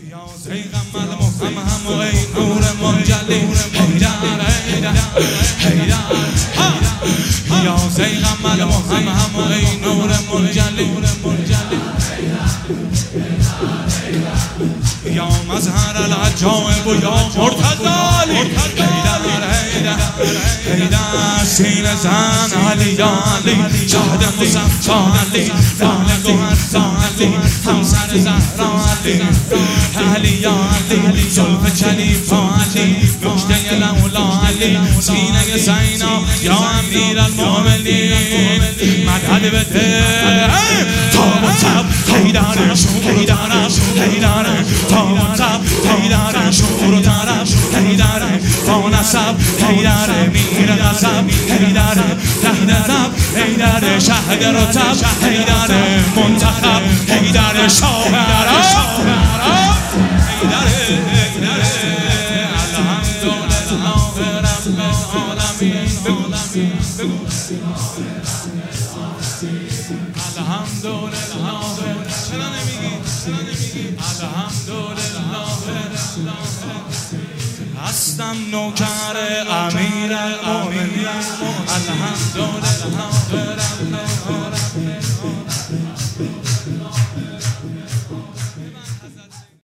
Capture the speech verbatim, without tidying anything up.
یا پیغمبر محمد و ای نور منجلی حیدر حیدر حیدر یا پیغمبر محمد و ای نور منجلی یا مظهر العجائب و یا مرتضی حیدر حیدر حیدر سینه زن علی علی شهد مصفا علی لال گوهر علی همسر زهرا علی علی علی زلف چلیپا علی مجده لولا علی سینه زینا یا امیر المؤمنین مدد بده تاب و تب حیدر شور و طرب حیدر تاب و تب حیدر شور و طرب حیدر با نسب حیدر میر غضب حیدر لحن زب حیدر شهد رتب حیدر منتخب حیدر شاه عرب حیدر حیدر الحمدلله رب العالمین الحمدلله چرا نمیگی چرا نمیگی الحمدلله هستم نوکر امیر المؤمنین الحمدلله رب العالمین